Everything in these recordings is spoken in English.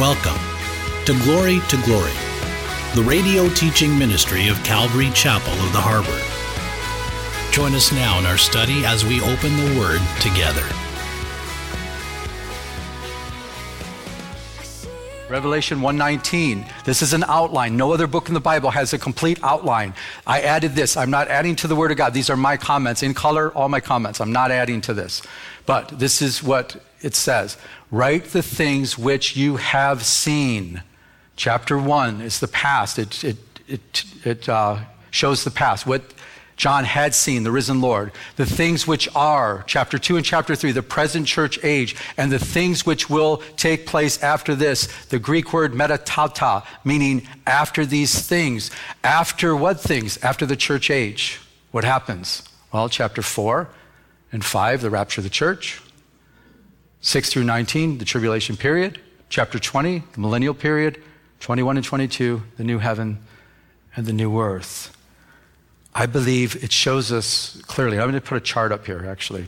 Welcome to Glory, the radio teaching ministry of Calvary Chapel of the Harbor. Join us now in our study as we open the Word together. Revelation 1:19. This is an outline. No other book in the Bible has a complete outline. I added this. I'm not adding to the Word of God. These are my comments. In color, all my comments. I'm not adding to this. But this is what it says. Write the things which you have seen. Chapter 1 is the past. It shows the past. What John had seen, the risen Lord. The things which are, chapter 2 and chapter 3, the present church age, and the things which will take place after this. The Greek word metatata, meaning after these things. After what things? After the church age. What happens? Well, chapter 4 and 5, the rapture of the church. 6 through 19, the tribulation period. Chapter 20, the millennial period. 21 and 22, the new heaven and the new earth. I believe it shows us clearly. I'm going to put a chart up here, actually.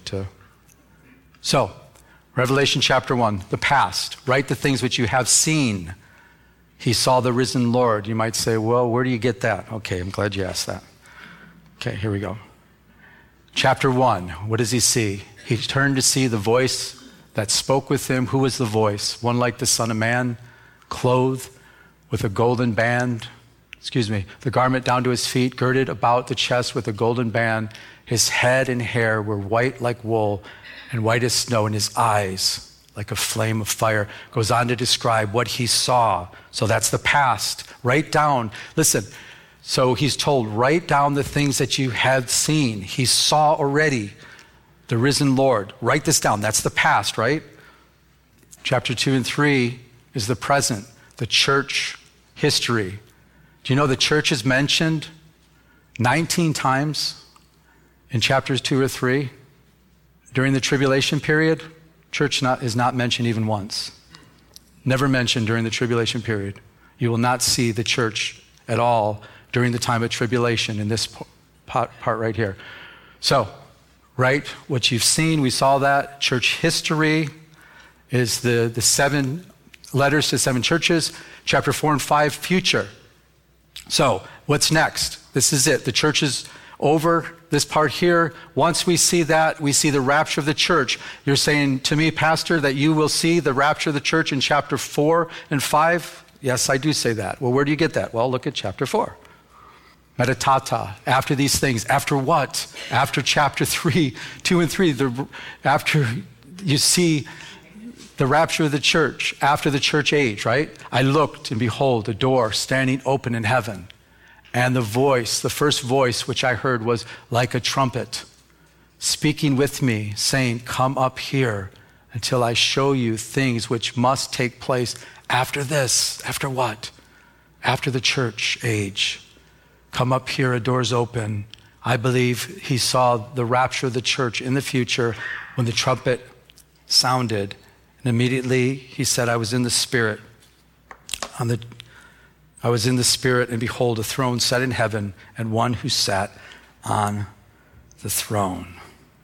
So, Revelation chapter 1, the past. Write the things which you have seen. He saw the risen Lord. You might say, well, where do you get that? Okay, I'm glad you asked that. Okay, here we go. Chapter 1, what does he see? He turned to see the voice that spoke with him. Who was the voice? One like the Son of Man, clothed with a golden band. The garment down to his feet, girded about the chest with a golden band. His head and hair were white like wool and white as snow, and his eyes like a flame of fire. Goes on to describe what he saw. So that's the past. Write down, listen, so he's told, write down the things that you have seen. He saw already the risen Lord. Write this down. That's the past, right? Chapter 2 and 3 is the present, the church history. Do you know the church is mentioned 19 times in chapters 2 or 3? During the tribulation period, church is not mentioned even once. Never mentioned during the tribulation period. You will not see the church at all during the time of tribulation in this part right here. So, write what you've seen. We saw that. Church history is the 7 letters to 7 churches. Chapter 4 and 5, future. So, what's next? This is it. The church is over, this part here. Once we see that, we see the rapture of the church. You're saying to me, Pastor, that you will see the rapture of the church in chapter 4 and 5? Yes, I do say that. Well, where do you get that? Well, look at chapter 4. Metatata, after these things. After what? After chapter 3, 2 and 3. After you see the rapture of the church, after the church age, right? I looked, and behold, a door standing open in heaven. And the voice, the first voice which I heard was like a trumpet, speaking with me, saying, come up here until I show you things which must take place after this. After what? After the church age. Come up here, a door's open. I believe he saw the rapture of the church in the future when the trumpet sounded. And immediately he said, I was in the Spirit. I was in the Spirit, and behold, a throne set in heaven, and one who sat on the throne.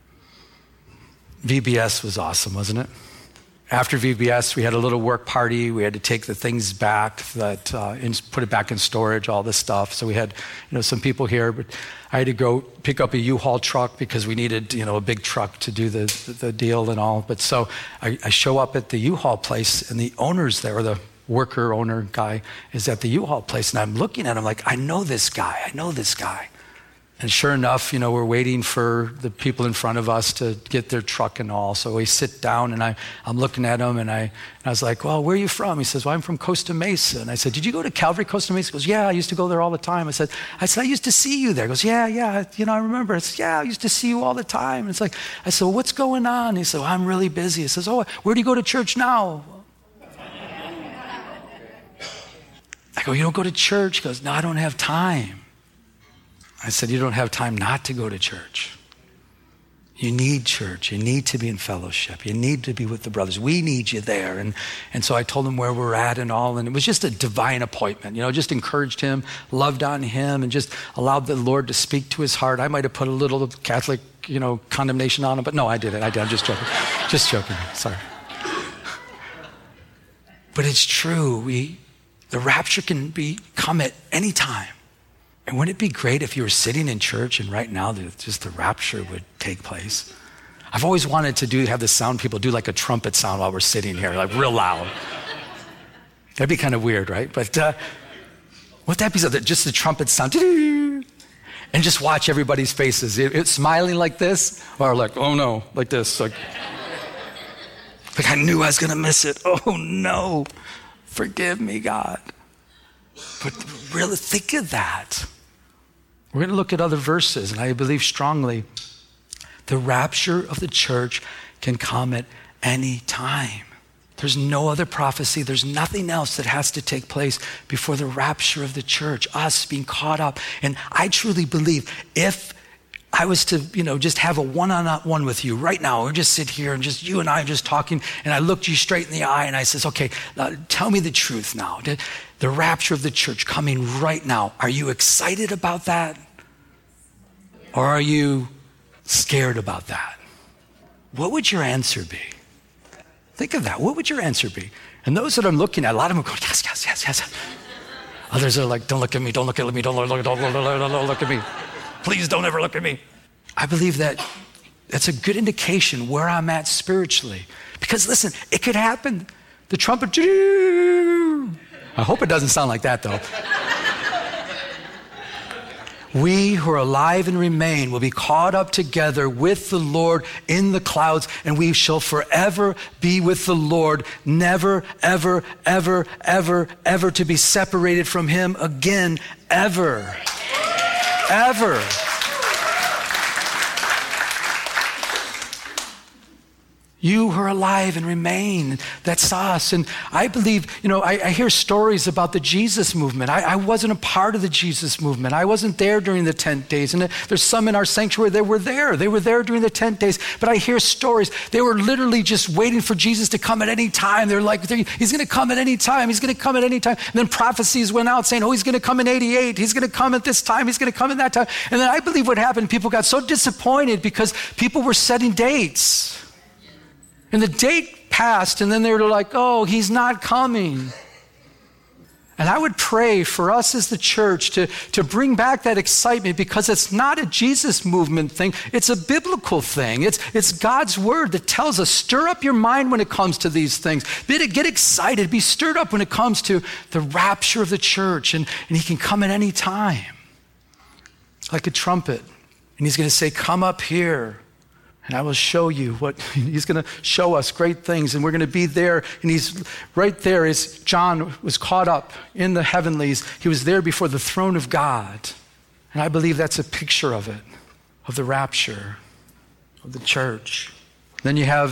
VBS was awesome, wasn't it? After VBS, we had a little work party. We had to take the things back, put it back in storage, all this stuff. So we had, some people here, but I had to go pick up a U-Haul truck because we needed, a big truck to do the deal and all. But so I show up at the U-Haul place, and the owner's there, or the worker owner guy is at the U-Haul place, and I'm looking at him like, I know this guy. And sure enough, we're waiting for the people in front of us to get their truck and all. So we sit down, and I'm looking at him, and I was like, well, where are you from? He says, well, I'm from Costa Mesa. And I said, did you go to Calvary, Costa Mesa? He goes, yeah, I used to go there all the time. I said, I used to see you there. He goes, yeah, I remember. I said, yeah, I used to see you all the time. And I said, well, what's going on? He said, well, I'm really busy. He says, oh, where do you go to church now? I go, you don't go to church? He goes, no, I don't have time. I said, you don't have time not to go to church. You need church. You need to be in fellowship. You need to be with the brothers. We need you there. And so I told him where we're at and all. And it was just a divine appointment. Just encouraged him, loved on him, and just allowed the Lord to speak to his heart. I might have put a little Catholic, condemnation on him. But no, I didn't. I'm just joking. Just joking. Sorry. But it's true. The rapture can come at any time. And wouldn't it be great if you were sitting in church and right now just the rapture would take place? I've always wanted to have the sound people do like a trumpet sound while we're sitting here, like real loud. That'd be kind of weird, right? But wouldn't that be so that just the trumpet sound, and just watch everybody's faces. It's smiling like this, or like, oh no, like this. Like I knew I was going to miss it. Oh no, forgive me, God. But really think of that. We're going to look at other verses, and I believe strongly the rapture of the church can come at any time. There's no other prophecy. There's nothing else that has to take place before the rapture of the church, us being caught up. And I truly believe if I was to, just have a one-on-one with you right now, or just sit here and just you and I just talking, and I looked you straight in the eye and I says, okay, tell me the truth now. The rapture of the church coming right now. Are you excited about that? Or are you scared about that? What would your answer be? Think of that. What would your answer be? And those that I'm looking at, a lot of them go, yes, yes, yes, yes. Others are like, don't look at me, don't look at me, don't look at me. Please don't ever look at me. I believe that's a good indication where I'm at spiritually. Because listen, it could happen. The trumpet, I hope it doesn't sound like that though. We who are alive and remain will be caught up together with the Lord in the clouds, and we shall forever be with the Lord, never, ever, ever, ever, ever to be separated from him again, ever. Ever. You who are alive and remain, that's us. And I believe, I hear stories about the Jesus movement. I wasn't a part of the Jesus movement. I wasn't there during the 10 days. And there's some in our sanctuary that were there. They were there during the 10 days. But I hear stories. They were literally just waiting for Jesus to come at any time. They're like, he's going to come at any time. He's going to come at any time. And then prophecies went out saying, he's going to come in 88. He's going to come at this time. He's going to come in that time. And then I believe what happened, people got so disappointed because people were setting dates. And the date passed, and then they were like, he's not coming. And I would pray for us as the church to bring back that excitement, because it's not a Jesus movement thing. It's a biblical thing. It's God's word that tells us, stir up your mind when it comes to these things. Get excited, be stirred up when it comes to the rapture of the church. And he can come at any time, like a trumpet. And he's going to say, come up here. And I will show you he's going to show us great things, and we're going to be there. And he's right there as John was caught up in the heavenlies. He was there before the throne of God. And I believe that's a picture of it, of the rapture of the church. Then you have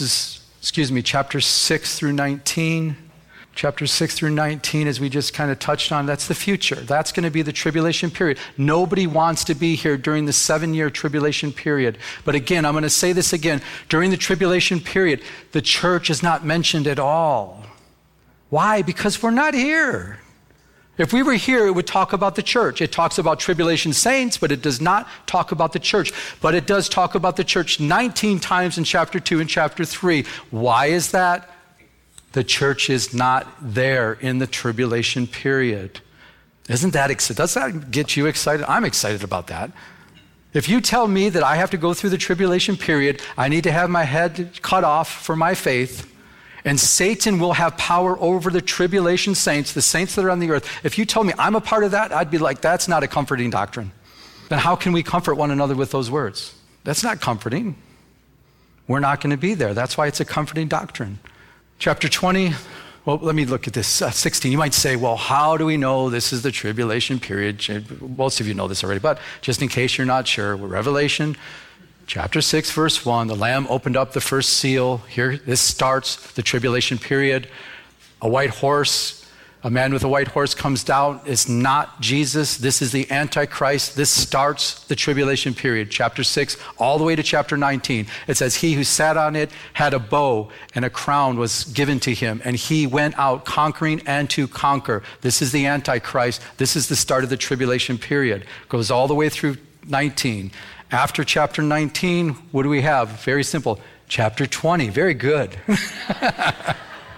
chapter 6 through 19. Chapter 6 through 19, as we just kind of touched on, that's the future. That's going to be the tribulation period. Nobody wants to be here during the 7-year tribulation period. But again, I'm going to say this again. During the tribulation period, the church is not mentioned at all. Why? Because we're not here. If we were here, it would talk about the church. It talks about tribulation saints, but it does not talk about the church. But it does talk about the church 19 times in chapter 2 and chapter 3. Why is that? The church is not there in the tribulation period. Isn't that exciting? Does that get you excited? I'm excited about that. If you tell me that I have to go through the tribulation period, I need to have my head cut off for my faith, and Satan will have power over the tribulation saints, the saints that are on the earth. If you told me I'm a part of that, I'd be like, that's not a comforting doctrine. Then how can we comfort one another with those words? That's not comforting. We're not going to be there. That's why it's a comforting doctrine. Chapter 20, let me look at this. 16, you might say, how do we know this is the tribulation period? Most of you know this already, but just in case you're not sure, Revelation chapter 6, verse 1, the Lamb opened up the first seal. Here, this starts the tribulation period. A white horse, a man with a white horse comes down. It's not Jesus. This is the Antichrist. This starts the tribulation period, chapter 6, all the way to chapter 19. It says, he who sat on it had a bow, and a crown was given to him, and he went out conquering and to conquer. This is the Antichrist. This is the start of the tribulation period. Goes all the way through 19. After chapter 19, what do we have? Very simple. Chapter 20. Very good.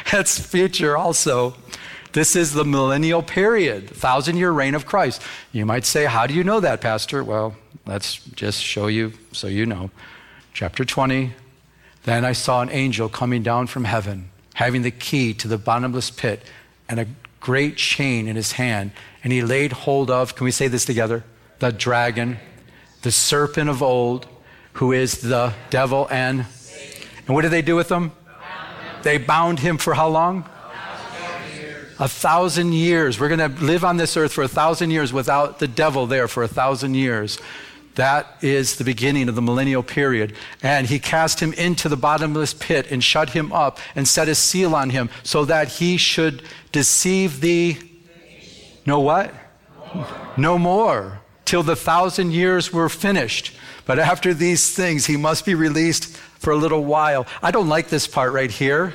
That's future also. This is the millennial period, 1,000-year reign of Christ. You might say, how do you know that, Pastor? Well, let's just show you so you know. Chapter 20, then I saw an angel coming down from heaven, having the key to the bottomless pit and a great chain in his hand. And he laid hold of, can we say this together? The dragon, the serpent of old, who is the devil and what did they do with him? They bound him for how long? 1,000 years. We're going to live on this earth for 1,000 years without the devil there for 1,000 years. That is the beginning of the millennial period. And he cast him into the bottomless pit and shut him up and set a seal on him so that he should deceive the... No what? No more. Till the 1,000 years were finished. But after these things, he must be released for a little while. I don't like this part right here.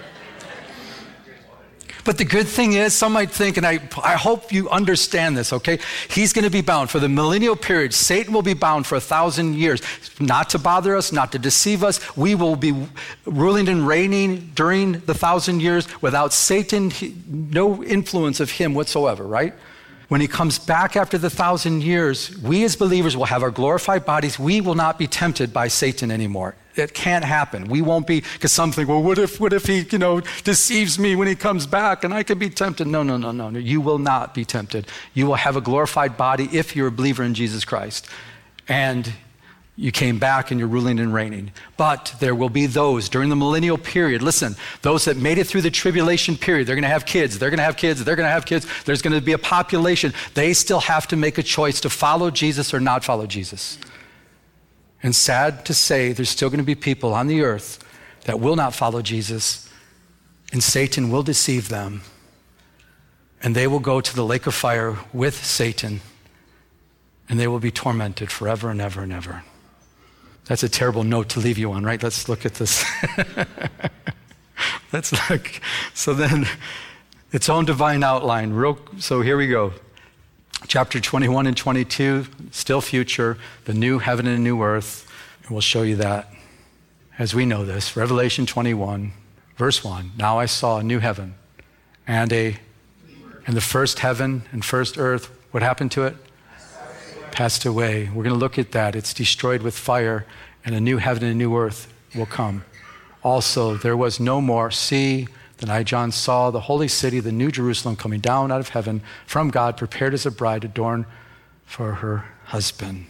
But the good thing is, some might think, and I hope you understand this, okay? He's going to be bound for the millennial period. Satan will be bound for 1,000 years, not to bother us, not to deceive us. We will be ruling and reigning during the 1,000 years without Satan, no influence of him whatsoever, right? When he comes back after the 1,000 years, we as believers will have our glorified bodies. We will not be tempted by Satan anymore. It can't happen. We won't be, because some think, well, what if he, deceives me when he comes back and I can be tempted? No. You will not be tempted. You will have a glorified body if you're a believer in Jesus Christ. And you came back and you're ruling and reigning. But there will be those during the millennial period, listen, those that made it through the tribulation period, they're going to have kids, they're going to have kids, they're going to have kids. There's going to be a population. They still have to make a choice to follow Jesus or not follow Jesus. And sad to say, there's still going to be people on the earth that will not follow Jesus, and Satan will deceive them, and they will go to the lake of fire with Satan, and they will be tormented forever and ever and ever. That's a terrible note to leave you on, right? Let's look at this. So then, its own divine outline. So here we go. Chapter 21 and 22, still future, the new heaven and new earth. And we'll show you that as we know this. Revelation 21, verse 1. Now I saw a new heaven and the first heaven and first earth. What happened to it? Passed away. We're going to look at that. It's destroyed with fire, and a new heaven and a new earth will come. Also, there was no more sea. Then I, John, saw the holy city, the new Jerusalem, coming down out of heaven from God, prepared as a bride adorned for her husband.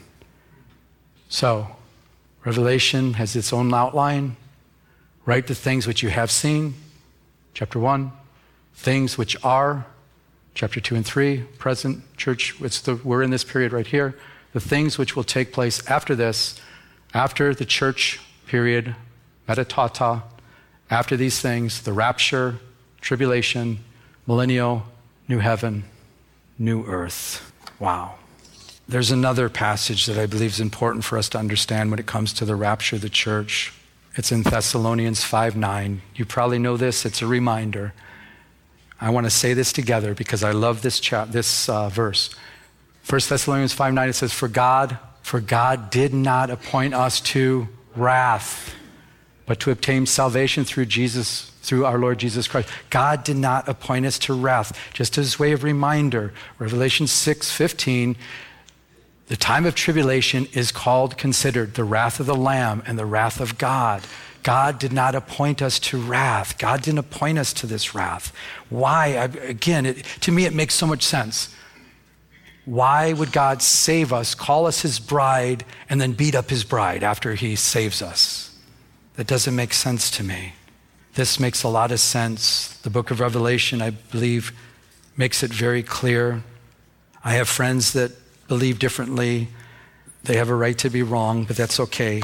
So, Revelation has its own outline. Write the things which you have seen, chapter 1. Things which are, chapter 2 and 3. Present, church, we're in this period right here. The things which will take place after this, after the church period, metatata. After these things, the rapture, tribulation, millennial, new heaven, new earth. Wow. There's another passage that I believe is important for us to understand when it comes to the rapture of the church. It's in Thessalonians 5:9. You probably know this. It's a reminder. I want to say this together because I love this verse. 1 Thessalonians 5:9, it says, For God did not appoint us to wrath, but to obtain salvation through our Lord Jesus Christ. God did not appoint us to wrath. Just as a way of reminder, Revelation 6:15, the time of tribulation is considered the wrath of the Lamb and the wrath of God. God did not appoint us to wrath. God didn't appoint us to this wrath. Why? To me, it makes so much sense. Why would God save us, call us his bride, and then beat up his bride after he saves us? That doesn't make sense to me. This makes a lot of sense. The book of Revelation, I believe, makes it very clear. I have friends that believe differently. They have a right to be wrong, but that's okay.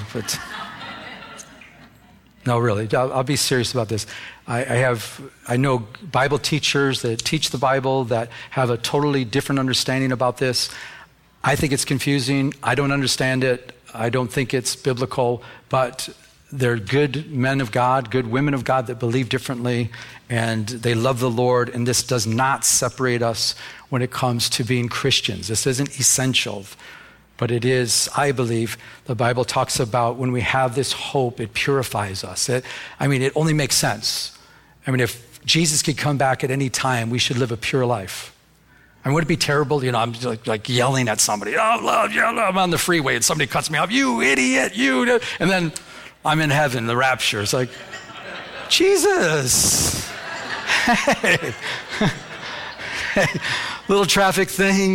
No, really, I'll be serious about this. I know Bible teachers that teach the Bible that have a totally different understanding about this. I think it's confusing. I don't understand it. I don't think it's biblical, but they're good men of God, good women of God that believe differently, and they love the Lord, and this does not separate us when it comes to being Christians. This isn't essential, but it is, I believe, the Bible talks about when we have this hope, it purifies us. It only makes sense. If Jesus could come back at any time. We should live a pure life. I mean, would it be terrible? I'm like yelling at somebody. Oh, Lord, I'm on the freeway and somebody cuts me off. You idiot, you. And then I'm in heaven, the rapture. It's like, Jesus. Hey. Hey. Little traffic thing,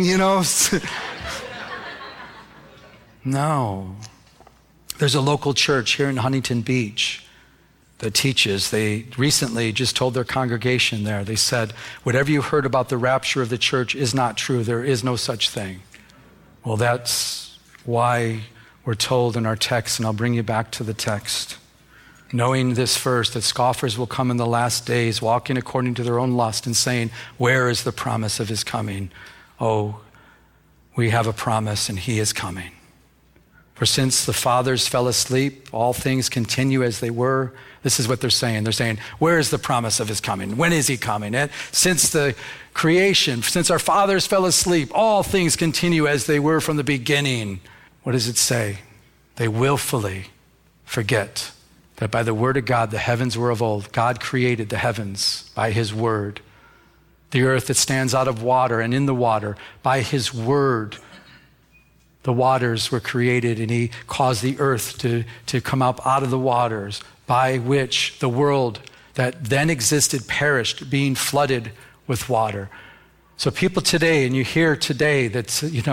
No. There's a local church here in Huntington Beach that teaches. They recently just told their congregation there, they said, whatever you heard about the rapture of the church is not true. There is no such thing. Well, that's why we're told in our text, and I'll bring you back to the text. Knowing this first, that scoffers will come in the last days, walking according to their own lust and saying, where is the promise of his coming? Oh, we have a promise and he is coming. For since the fathers fell asleep, all things continue as they were. This is what they're saying. They're saying, where is the promise of his coming? When is he coming? And since the creation, since our fathers fell asleep, all things continue as they were from the beginning. What does it say? They willfully forget that by the word of God, the heavens were of old. God created the heavens by his word. The earth that stands out of water and in the water by his word. The waters were created, and he caused the earth to come up out of the waters, by which the world that then existed perished, being flooded with water. So people today, and you hear today that,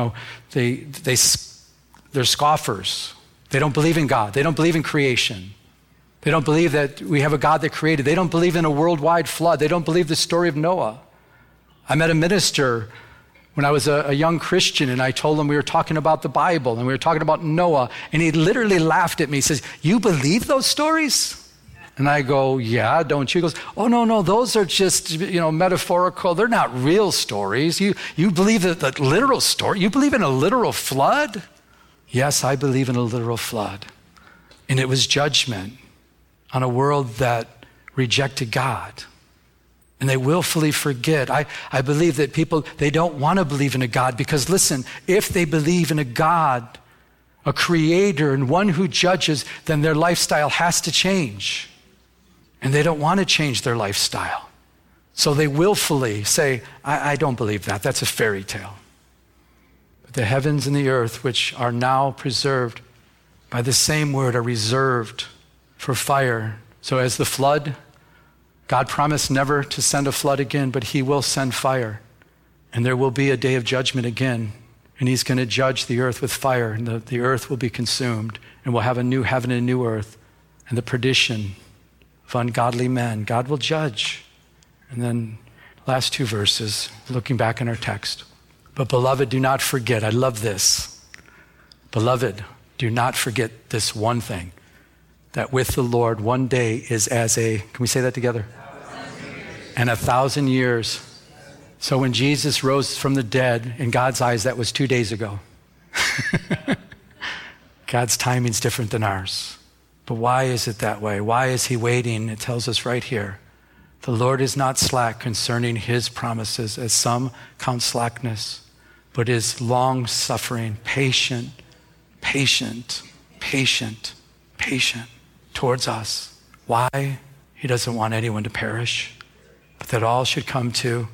they're scoffers. They don't believe in God. They don't believe in creation. They don't believe that we have a God that created. They don't believe in a worldwide flood. They don't believe the story of Noah. I met a minister when I was a young Christian, and I told him we were talking about the Bible and we were talking about Noah, and he literally laughed at me. He says, you believe those stories? And I go, yeah, don't you? He goes, oh, no, those are just, metaphorical. They're not real stories. You believe the literal story? You believe in a literal flood? Yes, I believe in a literal flood. And it was judgment on a world that rejected God. And they willfully forget. I believe that people, they don't want to believe in a God because, listen, if they believe in a God, a creator, and one who judges, then their lifestyle has to change. And they don't want to change their lifestyle. So they willfully say, I don't believe that. That's a fairy tale. But the heavens and the earth, which are now preserved by the same word, are reserved for fire. So as the flood, God promised never to send a flood again, but he will send fire. And there will be a day of judgment again. And he's going to judge the earth with fire, and the earth will be consumed, and we'll have a new heaven and a new earth. And the perdition of ungodly men, God will judge. And then last two verses, looking back in our text. But beloved, do not forget. I love this. Beloved, do not forget this one thing, that with the Lord, one day is as can we say that together? And 1,000 years. So when Jesus rose from the dead, in God's eyes, that was 2 days ago. God's timing's different than ours. But why is it that way? Why is he waiting? It tells us right here. The Lord is not slack concerning his promises, as some count slackness, but is long-suffering, patient towards us. Why? He doesn't want anyone to perish, but that all should come to.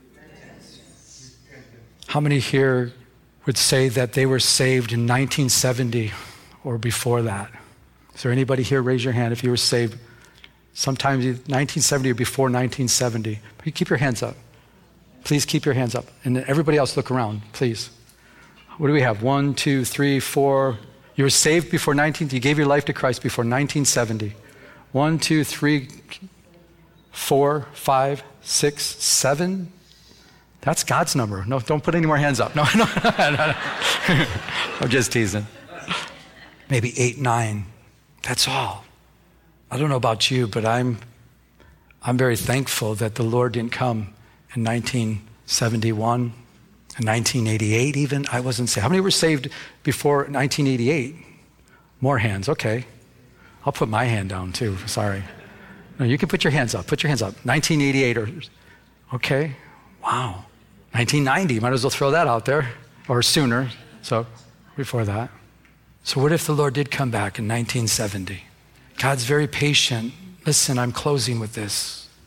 How many here would say that they were saved in 1970 or before that? Is there anybody here? Raise your hand if you were saved sometime 1970 or before 1970. Keep your hands up. Please keep your hands up. And everybody else look around, please. What do we have? 1, 2, 3, 4. You were saved before you gave your life to Christ before 1970. 1, 2, 3, 4, 5, 6, 7. That's God's number. No, don't put any more hands up. No. I'm just teasing. Maybe 8, 9. That's all. I don't know about you, but I'm very thankful that the Lord didn't come in 1971, in 1988 even. I wasn't saved. How many were saved before 1988? More hands. Okay. I'll put my hand down too. Sorry. No, you can put your hands up. Put your hands up. 1988 okay. Wow. 1990. Might as well throw that out there. Or sooner. So before that. So what if the Lord did come back in 1970? God's very patient. Listen, I'm closing with this.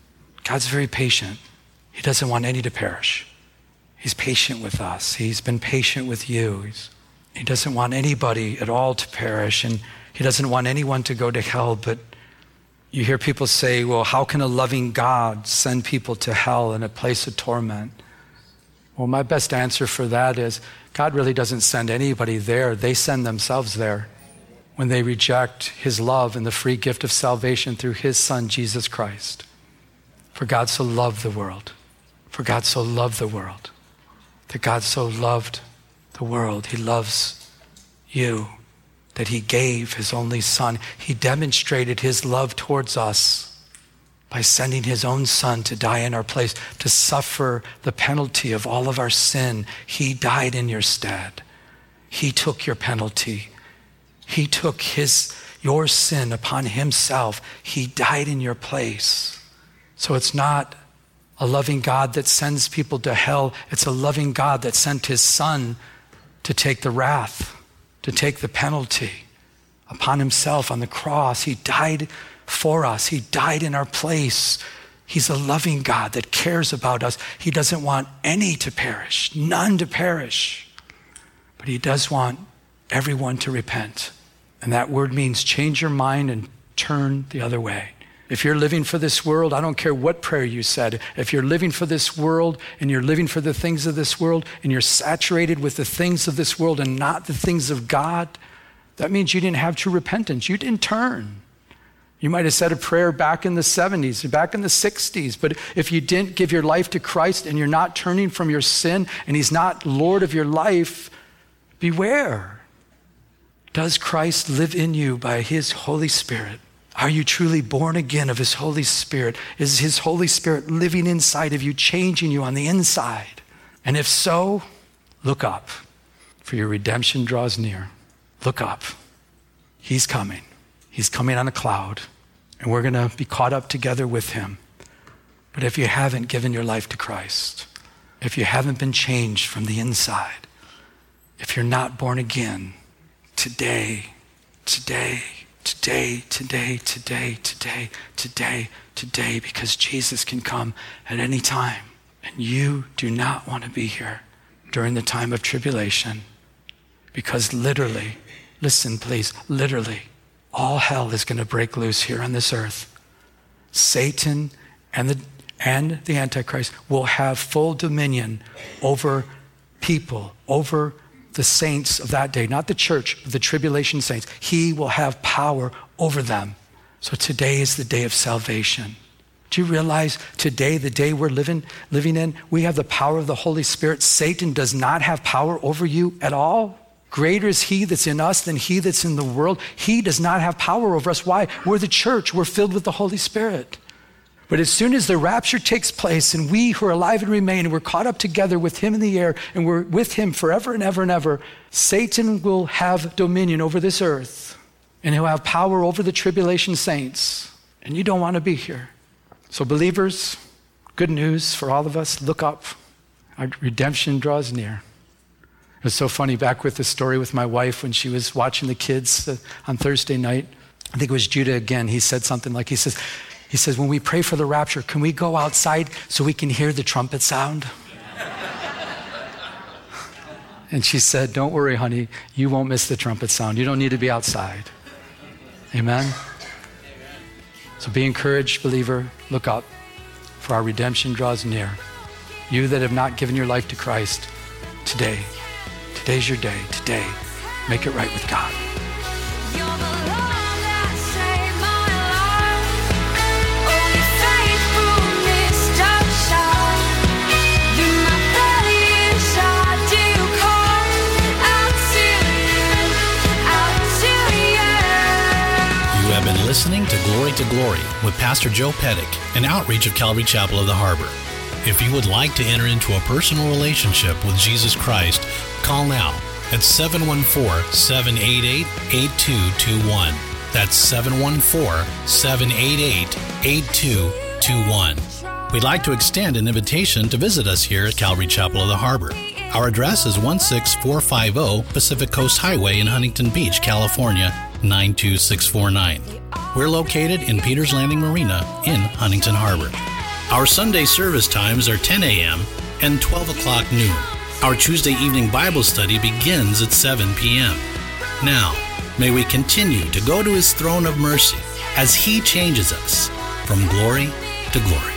God's very patient. He doesn't want any to perish. He's patient with us. He's been patient with you. He doesn't want anybody at all to perish, and he doesn't want anyone to go to hell. But you hear people say, well, how can a loving God send people to hell in a place of torment? Well, my best answer for that is God really doesn't send anybody there. They send themselves there when they reject his love and the free gift of salvation through his Son, Jesus Christ. For God so loved the world. For God so loved the world. That God so loved the world. He loves you. That he gave his only Son. He demonstrated his love towards us by sending his own Son to die in our place, to suffer the penalty of all of our sin. He died in your stead. He took your penalty. He took your sin upon himself. He died in your place. So it's not a loving God that sends people to hell. It's a loving God that sent his Son to take the wrath, to take the penalty upon himself on the cross. He died for us. He died in our place. He's a loving God that cares about us. He doesn't want any to perish, none to perish. But he does want everyone to repent. And that word means change your mind and turn the other way. If you're living for this world, I don't care what prayer you said. If you're living for this world and you're living for the things of this world and you're saturated with the things of this world and not the things of God, that means you didn't have true repentance. You didn't turn. You might have said a prayer back in the 70s, back in the 60s, but if you didn't give your life to Christ and you're not turning from your sin and he's not Lord of your life, beware. Does Christ live in you by his Holy Spirit? Are you truly born again of his Holy Spirit? Is his Holy Spirit living inside of you, changing you on the inside? And if so, look up, for your redemption draws near. Look up. He's coming. He's coming on a cloud, and we're going to be caught up together with him. But if you haven't given your life to Christ, if you haven't been changed from the inside, if you're not born again, today, because Jesus can come at any time, and you do not want to be here during the time of tribulation, because literally, listen please, literally, all hell is going to break loose here on this earth. Satan and the Antichrist will have full dominion over people, over the saints of that day, not the church, the tribulation saints. He will have power over them. So today is the day of salvation. Do you realize today, the day we're living in, we have the power of the Holy Spirit. Satan does not have power over you at all. Greater is he that's in us than he that's in the world. He does not have power over us. Why? We're the church. We're filled with the Holy Spirit. But as soon as the rapture takes place and we who are alive and remain and we're caught up together with him in the air and we're with him forever and ever and ever, Satan will have dominion over this earth and he'll have power over the tribulation saints. And you don't want to be here. So believers, good news for all of us, look up. Our redemption draws near. It was so funny back with the story with my wife when she was watching the kids on Thursday night. I think it was Judah again. He said something like, he says, when we pray for the rapture, can we go outside so we can hear the trumpet sound? And she said, don't worry, honey, you won't miss the trumpet sound. You don't need to be outside. Amen? So be encouraged, believer. Look up, for our redemption draws near. You that have not given your life to Christ, today's your day. Today, make it right with God. Listening to Glory with Pastor Joe Pettick, an outreach of Calvary Chapel of the Harbor. If you would like to enter into a personal relationship with Jesus Christ, call now at 714-788-8221. That's 714-788-8221. We'd like to extend an invitation to visit us here at Calvary Chapel of the Harbor. Our address is 16450 Pacific Coast Highway in Huntington Beach, California, 92649. We're located in Peters Landing Marina in Huntington Harbor. Our Sunday service times are 10 a.m. and 12 o'clock noon. Our Tuesday evening Bible study begins at 7 p.m. Now, may we continue to go to His throne of mercy as He changes us from glory to glory.